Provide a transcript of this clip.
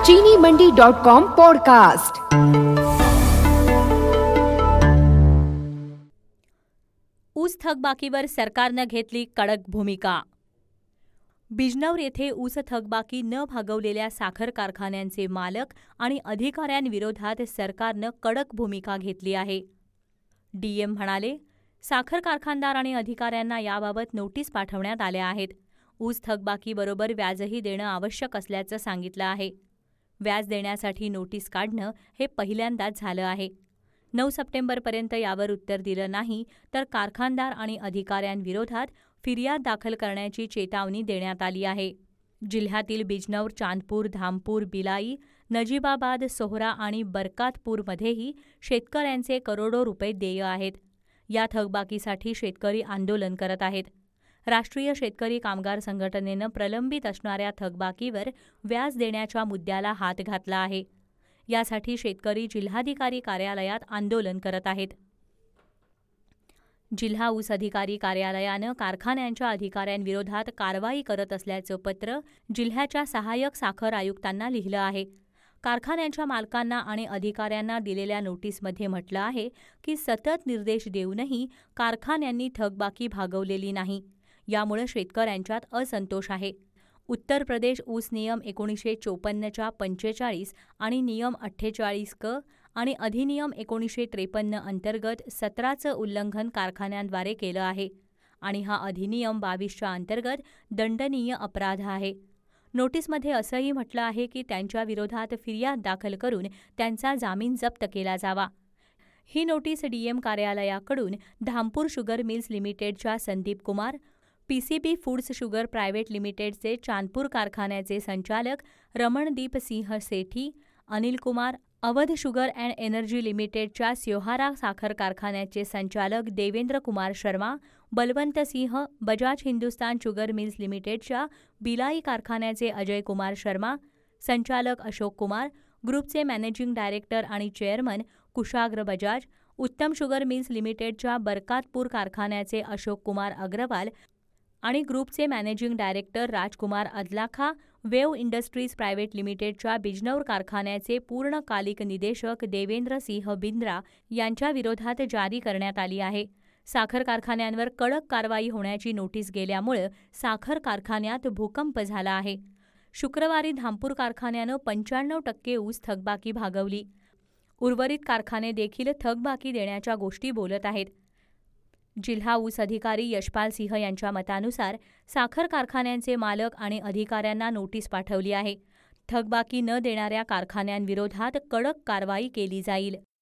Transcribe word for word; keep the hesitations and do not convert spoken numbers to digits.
चीनी मंडी dot com podcast. ऊस थकबाकीवर सरकारनं घेतली कडक भूमिका। बिजनौर येथे ऊस थकबाकी न भागवलेल्या साखर कारखान्यांचे मालक आणि अधिकाऱ्यांविरोधात सरकारनं कडक भूमिका घेतली आहे। डीएम म्हणाले, साखर कारखानदार आणि अधिकाऱ्यांना याबाबत नोटीस पाठवण्यात आल्या आहेत। ऊस थकबाकीबरोबर व्याजही देणं आवश्यक असल्याचं सांगितलं आहे। व्याज देण्यासाठी नोटीस काढणं हे पहिल्यांदाच झालं आहे। नऊ सप्टेंबरपर्यंत यावर उत्तर दिलं नाही तर कारखानदार आणि अधिकाऱ्यांविरोधात फिर्याद दाखल करण्याची चेतावणी देण्यात आली आहे। जिल्ह्यातील बिजनौर, चांदपूर, धामपूर, बिलाई, नजीबाबाद, सोहरा आणि बरकातपूरमध्येही शेतकऱ्यांचे करोडो रुपये देय आहेत। या थकबाकीसाठी शेतकरी आंदोलन करत आहेत। राष्ट्रीय शेतकरी कामगार संघटनेनं प्रलंबित असणाऱ्या थकबाकीवर व्याज देण्याच्या मुद्द्याला हात घातला आहे। यासाठी शेतकरी जिल्हाधिकारी कार्यालयात आंदोलन करत आहेत। जिल्हा ऊस अधिकारी कार्यालयानं कारखान्यांच्या अधिकाऱ्यांविरोधात कारवाई करत असल्याचं पत्र जिल्ह्याच्या सहाय्यक साखर आयुक्तांना लिहिलं आहे। कारखान्यांच्या मालकांना आणि अधिकाऱ्यांना दिलेल्या नोटीसमध्ये म्हटलं आहे की सतत निर्देश देऊनही कारखान्यांनी थकबाकी भागवलेली नाही। यामुळे शेतकऱ्यांच्यात असंतोष आहे। उत्तर प्रदेश ऊस नियम एकोणीसशे चोपन्नच्या पंचेचाळीस आणि नियम अठ्ठेचाळीस क आणि अधिनियम एकोणीसशे त्रेपन्न अंतर्गत सतराचं उल्लंघन कारखान्यांद्वारे केलं आहे आणि हा अधिनियम बावीसच्या अंतर्गत दंडनीय अपराध आहे। नोटीसमध्ये असंही म्हटलं आहे की त्यांच्या विरोधात फिर्याद दाखल करून त्यांचा जामीन जप्त केला जावा। ही नोटीस डीएम कार्यालयाकडून धामपूर शुगर मिल्स लिमिटेडच्या Sandeep Kumar, PCB foods sugar private लिमिटेडचे चांदपूर कारखान्याचे संचालक Ramandeep Singh Sethi, Anil Kumar, Awadh sugar and energy लिमिटेडच्या स्योहारा साखर कारखान्याचे संचालक देवेंद्र कुमार शर्मा, बलवंत सिंह, बजाज हिंदुस्तान शुगर मिल्स लिमिटेडच्या बिलाई कारखान्याचे अजय कुमार शर्मा, संचालक अशोक कुमार, ग्रुपचे मॅनेजिंग डायरेक्टर आणि chairman Kushagra Bajaj, Uttam sugar mills लिमिटेडच्या बरकातपूर कारखान्याचे अशोक कुमार अग्रवाल आणि ग्रुपचे managing director Rajkumar Adlakha, wave industries private लिमिटेडच्या बिजनौर कारखान्याचे पूर्णकालिक निदेशक देवेंद्र सिंह बिंद्रा यांच्या विरोधात जारी करण्यात आली आहे। साखर कारखान्यांवर कडक कारवाई होण्याची नोटीस गेल्यामुळे साखर कारखान्यात भूकंप झाला आहे। शुक्रवारी धामपूर कारखान्यानं पंच्याण्णव टक्के ऊस थकबाकी भागवली। उर्वरित कारखाने देखील थकबाकी देण्याच्या गोष्टी बोलत आहेत। जिल्हा ऊस अधिकारी यशपाल सिंह यांच्या मतानुसार साखर कारखान्यांचे मालक आणि अधिकाऱ्यांना नोटीस पाठवली आहे। थकबाकी न देणाऱ्या कारखान्यांविरोधात कडक कारवाई केली जाईल।